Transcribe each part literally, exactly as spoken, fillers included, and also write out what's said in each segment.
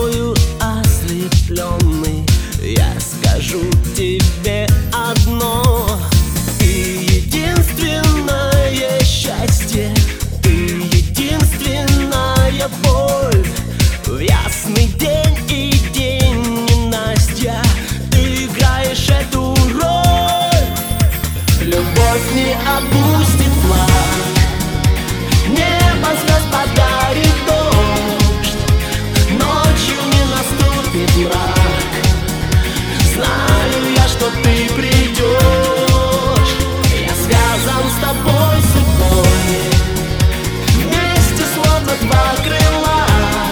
тобою ослепленный, я скажу тебе одно: ты единственное счастье, ты единственная боль. В ясный день и день ненастья ты играешь эту роль. Любовь не опустит флаг, небо звезд подарит дождь, ночью не наступит мрак. Знаю я, что ты придешь, я связан с тобой судьбой, вместе словно два крыла.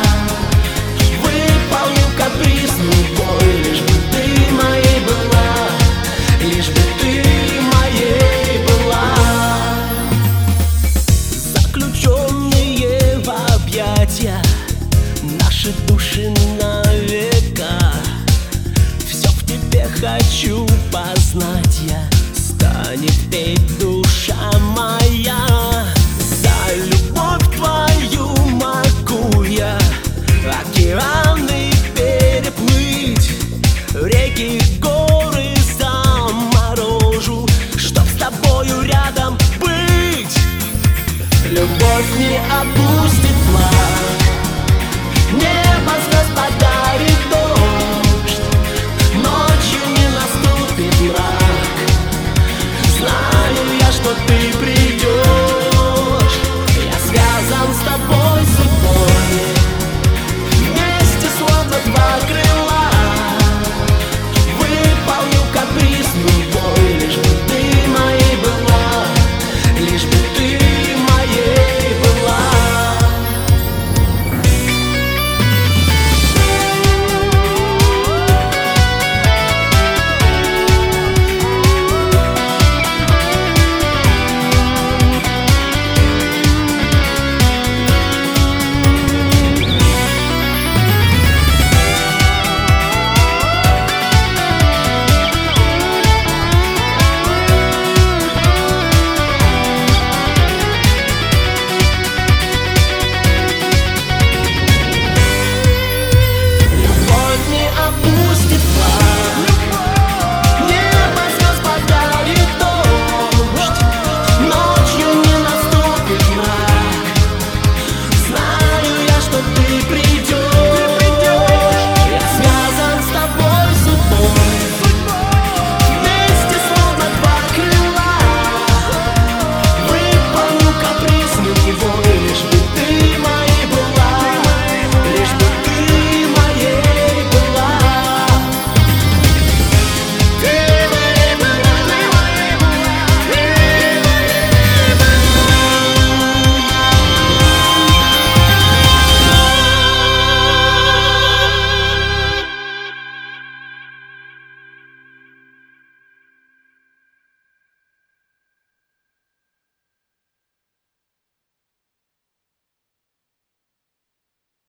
Выполню каприз любой, лишь бы ты моей была, лишь бы ты моей была. Заключенные в объятия наши души на века, все в тебе хочу познать я. Станет петь душа моя, за любовь твою могу я океаны переплыть, реки, горы заморожу, чтоб с тобою рядом быть. Любовь не об